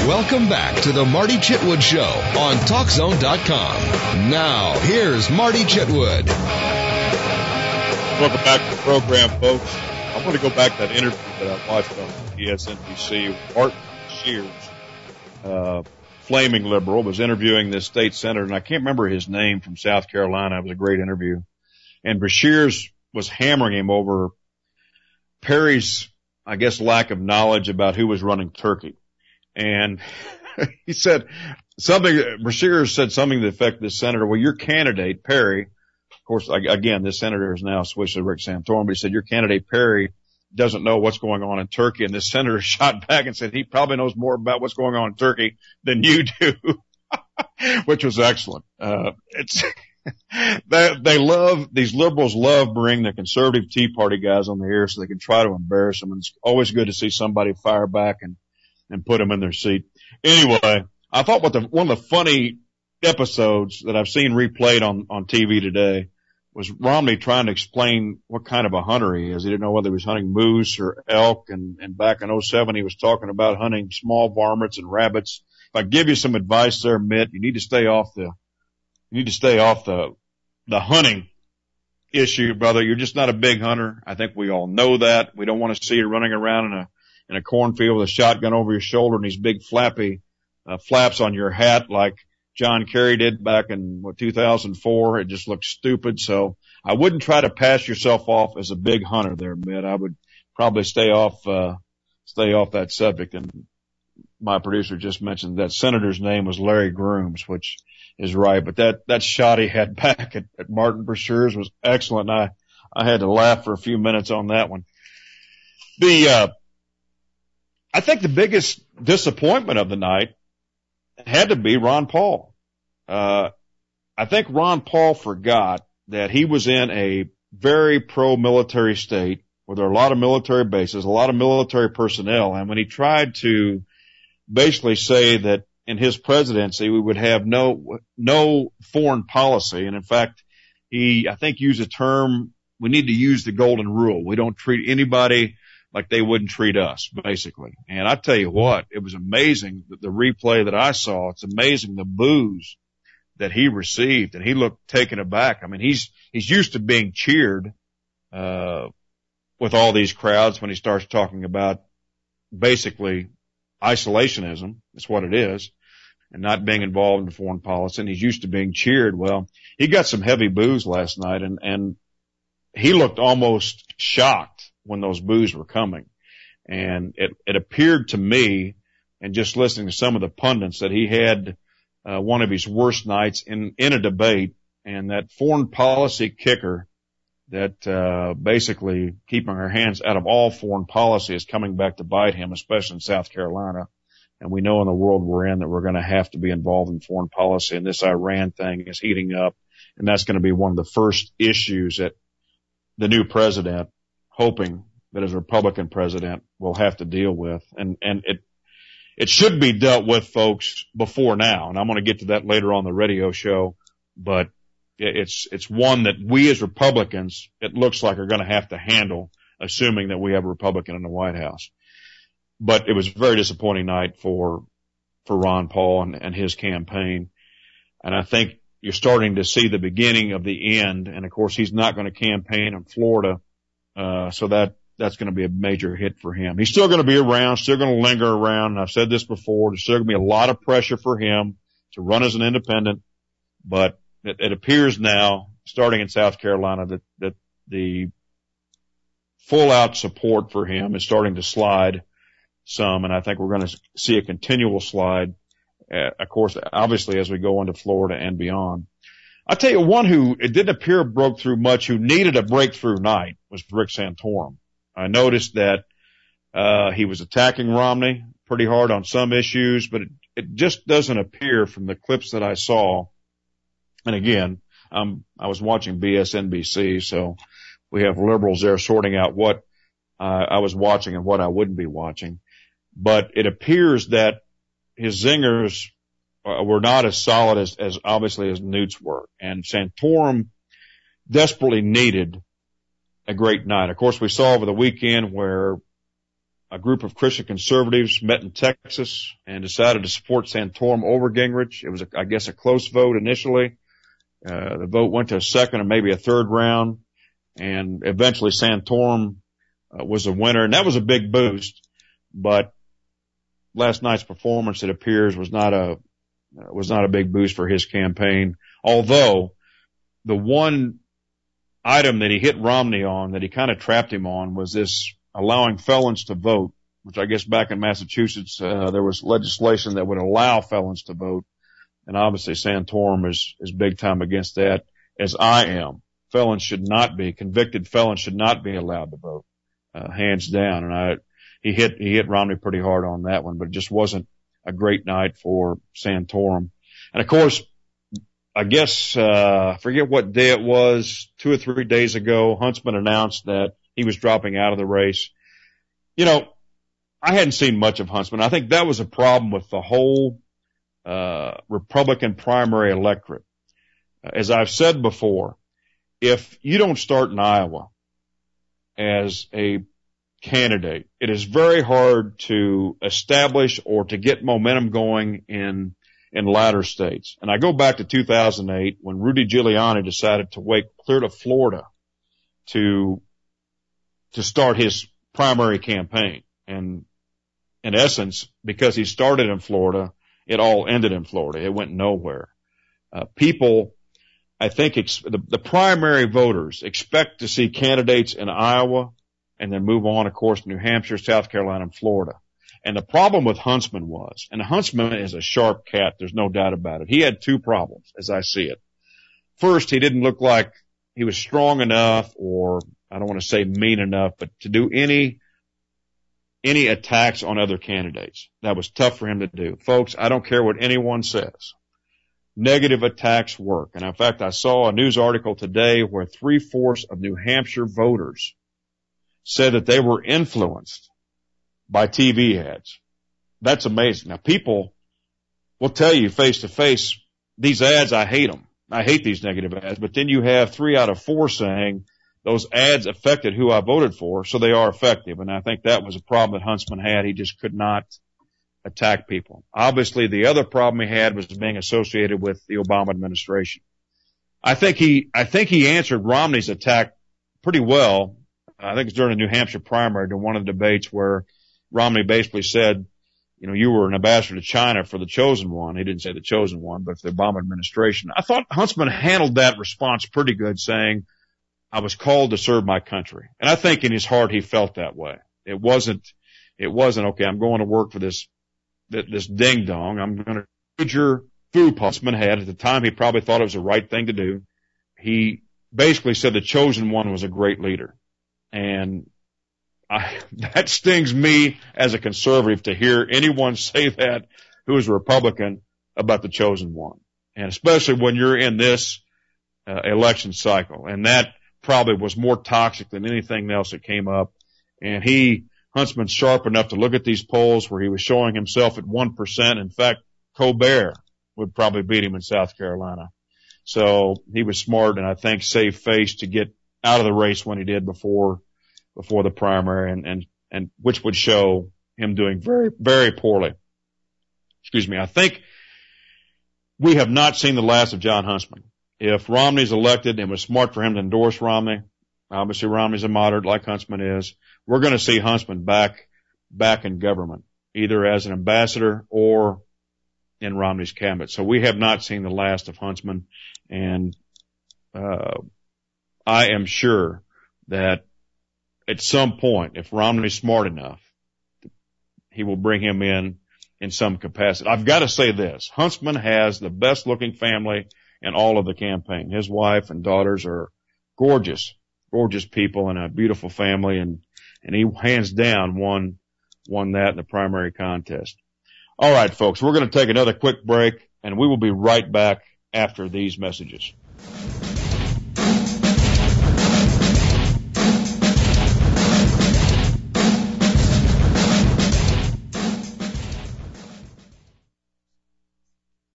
Welcome back to the Marty Chitwood Show on TalkZone.com. Now, here's Marty Chitwood. Welcome back to the program, folks. I want to go back to that interview that I watched on MSNBC with Martin Beshears, flaming liberal, was interviewing this state senator, and I can't remember his name, from South Carolina. It was a great interview. And Beshears was hammering him over Perry's, I guess, lack of knowledge about who was running Turkey. And he said something, Beshears said something to the effect of this senator, well, your candidate, Perry, of course, again, this senator is now switched to Rick Santorum, but he said, your candidate, Perry, doesn't know what's going on in Turkey. And this senator shot back and said he probably knows more about what's going on in Turkey than you do, which was excellent. These liberals love bringing the conservative Tea Party guys on the air so they can try to embarrass them. And it's always good to see somebody fire back and put them in their seat. Anyway, I thought one of the funny episodes that I've seen replayed on TV today was Romney trying to explain what kind of a hunter he is. He didn't know whether he was hunting moose or elk. And back in 2007, he was talking about hunting small varmints and rabbits. If I give you some advice there, Mitt, you need to stay off the hunting issue, brother. You're just not a big hunter. I think we all know that. We don't want to see you running around in a cornfield with a shotgun over your shoulder and these big flappy flaps on your hat like John Kerry did back in 2004. It just looks stupid. So I wouldn't try to pass yourself off as a big hunter there, Mitt. I would probably stay off that subject. And my producer just mentioned that senator's name was Larry Grooms, which is right. But that shot he had back at Martin Beshears was excellent. And I had to laugh for a few minutes on that one. I think the biggest disappointment of the night had to be Ron Paul. I think Ron Paul forgot that he was in a very pro-military state where there are a lot of military bases, a lot of military personnel. And when he tried to basically say that in his presidency we would have no foreign policy, and in fact, I think used a term, we need to use the golden rule. We don't treat anybody like they wouldn't treat us, basically. And I tell you what, it was amazing, the replay that I saw. It's amazing the boos that he received, and he looked taken aback. I mean, he's used to being cheered with all these crowds when he starts talking about basically isolationism. That's what it is, and not being involved in foreign policy. And he's used to being cheered. Well, he got some heavy boos last night, and he looked almost shocked when those boos were coming. And it appeared to me, and just listening to some of the pundits, that he had one of his worst nights in a debate, and that foreign policy kicker that basically keeping our hands out of all foreign policy is coming back to bite him, especially in South Carolina. And we know in the world we're in that we're going to have to be involved in foreign policy, and this Iran thing is heating up, and that's going to be one of the first issues that the new president, hoping that as a Republican president, will have to deal with. And it should be dealt with, folks, before now. And I'm going to get to that later on the radio show, but it's one that we as Republicans, it looks like, are going to have to handle, assuming that we have a Republican in the White House. But it was a very disappointing night for Ron Paul and his campaign. And I think you're starting to see the beginning of the end. And of course, he's not going to campaign in Florida. So that's going to be a major hit for him. He's still going to be around, still going to linger around. And I've said this before, there's still going to be a lot of pressure for him to run as an independent. But it appears now, starting in South Carolina, that the full out support for him is starting to slide some. And I think we're going to see a continual slide, of course, obviously, as we go into Florida and beyond. I'll tell you one who it didn't appear broke through much, who needed a breakthrough night, was Rick Santorum. I noticed that he was attacking Romney pretty hard on some issues, but it just doesn't appear from the clips that I saw. And again, I was watching BSNBC, so we have liberals there sorting out what I was watching and what I wouldn't be watching. But it appears that his zingers were not as solid as obviously as Newt's were. And Santorum desperately needed a great night. Of course, we saw over the weekend where a group of Christian conservatives met in Texas and decided to support Santorum over Gingrich. It was, I guess, a close vote initially. The vote went to a second and maybe a third round, and eventually Santorum was a winner, and that was a big boost. But last night's performance, it appears, was not a big boost for his campaign. Although the one item that he hit Romney on, that he kind of trapped him on, was this allowing felons to vote, which I guess back in Massachusetts, there was legislation that would allow felons to vote. And obviously Santorum is big time against that, as I am. Convicted felons should not be allowed to vote, hands down. And he hit Romney pretty hard on that one, but it just wasn't a great night for Santorum. And of course, I guess, I forget what day it was, 2 or 3 days ago, Huntsman announced that he was dropping out of the race. You know, I hadn't seen much of Huntsman. I think that was a problem with the whole Republican primary electorate. As I've said before, if you don't start in Iowa as a candidate, it is very hard to establish or to get momentum going in latter states. And I go back to 2008 when Rudy Giuliani decided to wait clear to Florida to start his primary campaign. And in essence, because he started in Florida, it all ended in Florida. It went nowhere. People, I think the primary voters expect to see candidates in Iowa and then move on, of course, to New Hampshire, South Carolina, and Florida. And the problem with Huntsman was, and Huntsman is a sharp cat, there's no doubt about it. He had two problems, as I see it. First, he didn't look like he was strong enough, or I don't want to say mean enough, but to do any attacks on other candidates. That was tough for him to do. Folks, I don't care what anyone says. Negative attacks work. And in fact, I saw a news article today where 3/4 of New Hampshire voters said that they were influenced by TV ads. That's amazing. Now, people will tell you face to face, these ads, I hate them. I hate these negative ads. But then you have 3 out of 4 saying those ads affected who I voted for, so they are effective. And I think that was a problem that Huntsman had. He just could not attack people. Obviously, the other problem he had was being associated with the Obama administration. I think he answered Romney's attack pretty well. I think it's during the New Hampshire primary, during one of the debates where Romney basically said, you know, you were an ambassador to China for the chosen one. He didn't say the chosen one, but for the Obama administration. I thought Huntsman handled that response pretty good, saying, I was called to serve my country. And I think in his heart he felt that way. It wasn't, okay, I'm going to work for this ding dong. I'm going to major food Huntsman had. At the time, he probably thought it was the right thing to do. He basically said the chosen one was a great leader. And that stings me as a conservative to hear anyone say that who is a Republican about the chosen one. And especially when you're in this election cycle. And that probably was more toxic than anything else that came up. And Huntsman's sharp enough to look at these polls where he was showing himself at 1%. In fact, Colbert would probably beat him in South Carolina. So he was smart and I think saved face to get out of the race when he did before the primary and which would show him doing very, very poorly. Excuse me. I think we have not seen the last of John Huntsman. If Romney's elected, it was smart for him to endorse Romney. Obviously Romney's a moderate like Huntsman is. We're going to see Huntsman back in government, either as an ambassador or in Romney's cabinet. So we have not seen the last of Huntsman. And, I am sure that at some point, if Romney's smart enough, he will bring him in some capacity. I've got to say this. Huntsman has the best looking family in all of the campaign. His wife and daughters are gorgeous people and a beautiful family. And he hands down won that in the primary contest. All right, folks, we're going to take another quick break and we will be right back after these messages.